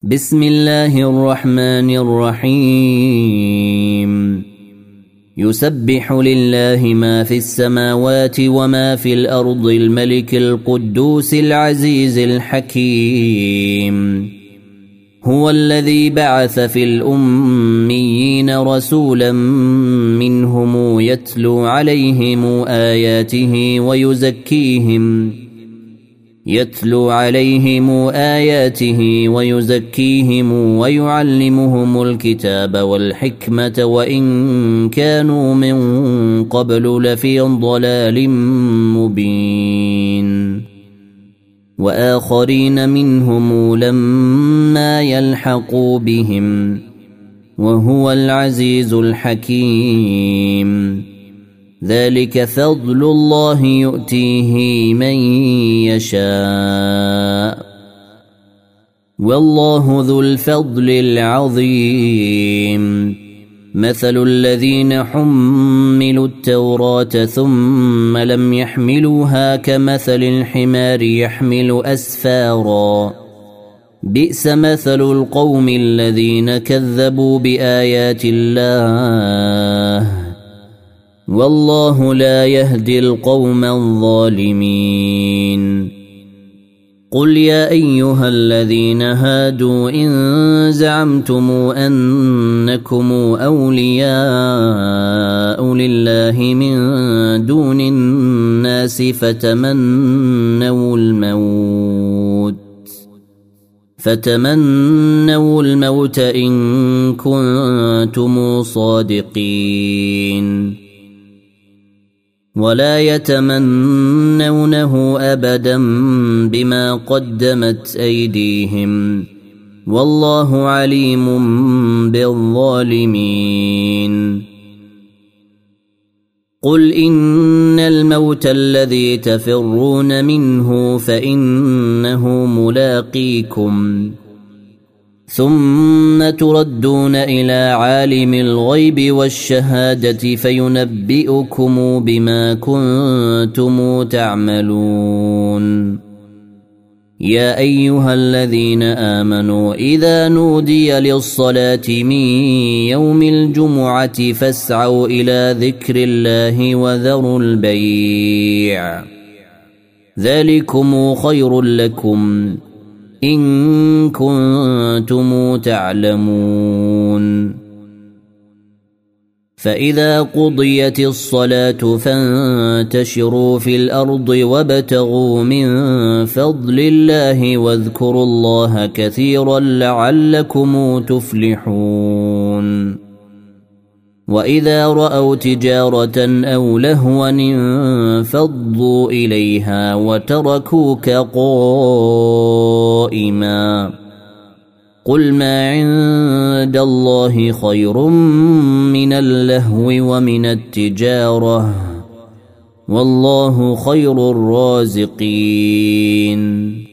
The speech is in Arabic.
بسم الله الرحمن الرحيم. يسبح لله ما في السماوات وما في الأرض الملك القدوس العزيز الحكيم. هو الذي بعث في الأميين رسولا منهم يتلو عليهم آياته ويزكيهم ويعلمهم الكتاب والحكمة وإن كانوا من قبل لفي ضلال مبين وآخرين منهم لما يلحقوا بهم وهو العزيز الحكيم. ذلك فضل الله يؤتيه من يشاء والله ذو الفضل العظيم. مثل الذين حملوا التوراة ثم لم يحملوها كمثل الحمار يحمل أسفارا بئس مثل القوم الذين كذبوا بآيات الله والله لا يهدي القوم الظالمين. قل يا أيها الذين هادوا إن زعمتم أنكم أولياء لله من دون الناس فتمنوا الموت إن كنتم صادقين ولا يتمنونه أبدا بما قدمت أيديهم والله عليم بالظالمين. قل إن الموت الذي تفرون منه فإنه ملاقيكم ثم تردون إلى عالم الغيب والشهادة فينبئكم بما كنتم تعملون. يا أيها الذين آمنوا إذا نودي للصلاة من يوم الجمعة فاسعوا إلى ذكر الله وذروا البيع ذلكم خير لكم إن كنتم تعلمون. فإذا قضيت الصلاة فانتشروا في الأرض وابتغوا من فضل الله واذكروا الله كثيرا لعلكم تفلحون. وإذا رأوا تجارة أو لهوا انفضوا إليها وتركوك قائما قل ما عند الله خير من اللهو ومن التجارة والله خير الرازقين.